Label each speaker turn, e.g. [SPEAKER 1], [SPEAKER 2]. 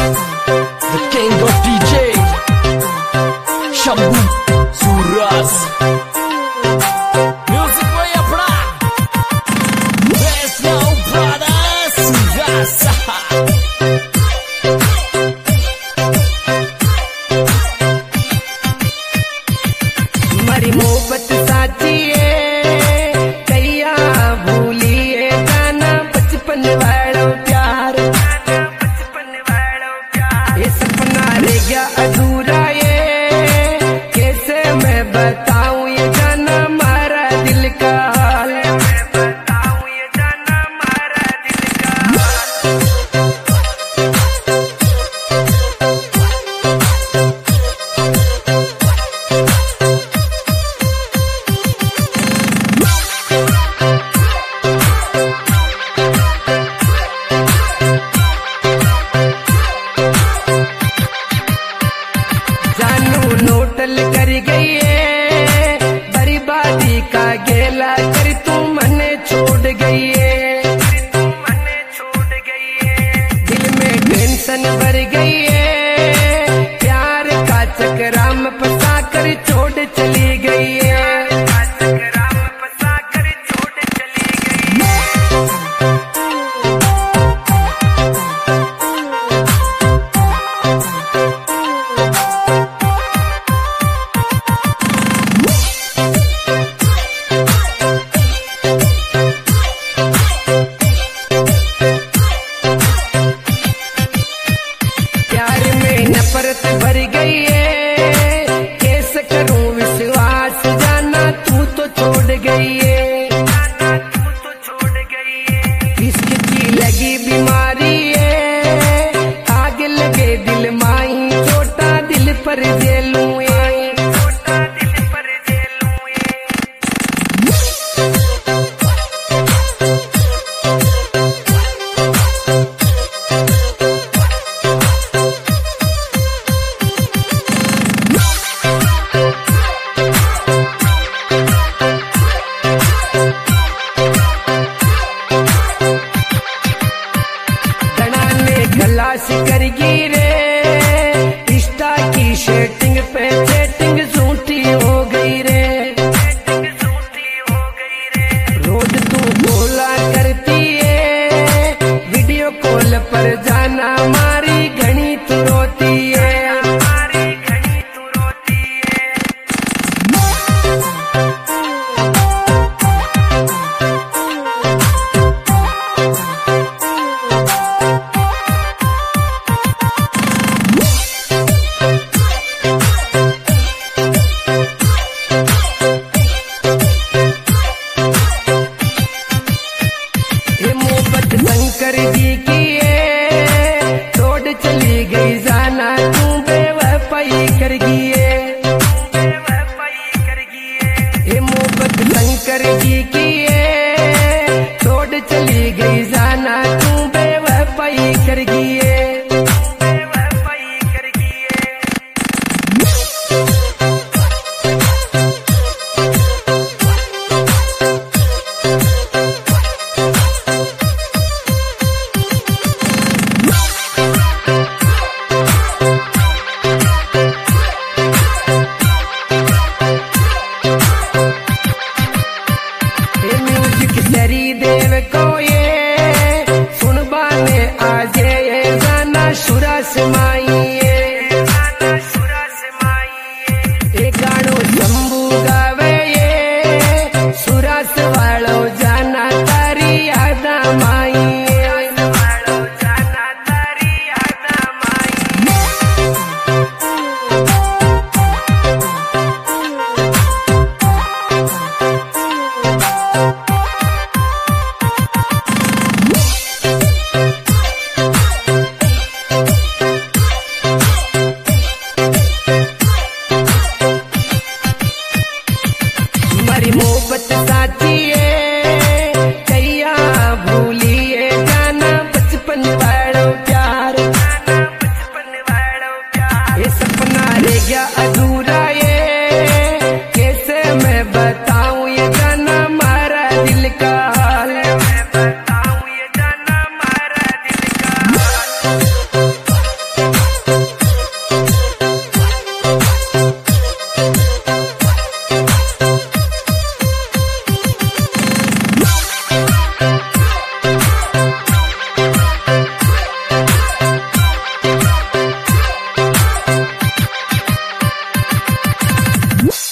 [SPEAKER 1] The king of DJ Shabu Suras Music way अपना Best now brothers Suras
[SPEAKER 2] हमारी मोहब्बत साची है कैया भूली है गाना बचपन वालों प्यार ये सपना रह गया अधूरा ये कैसे मैं बताऊं ये गाना मारा दिल का हाल नोटल कर गई है बर्बादी का गेला कर तू मने छोड़ गई है दिल में टेंशन भर गई है प्यार का चक्रा में फंसा कर छोड़ चली गई है नफरत भर गई है कैसे करूं विश्वास जाना तू तो छोड़ गई है इश्क की लगी बीमारी है आग लगे दिल माही छोटा दिल पर जेलूं खलास कर गिरे इंस्टा की सेटिंग पे सेटिंग झूठी हो गई रे रोज तू बोला करती है वीडियो कॉल पर जाना मारी घनी तू रोती है शंकर जी की है छोड़ चली गई जाना तू बेवफाई कर गई है मोहब्बत शंकर जी की है छोड़ चली गई जाना तू बेवफाई कर गई है देव को ये सुनबाने आज ये जाना सुरा समाई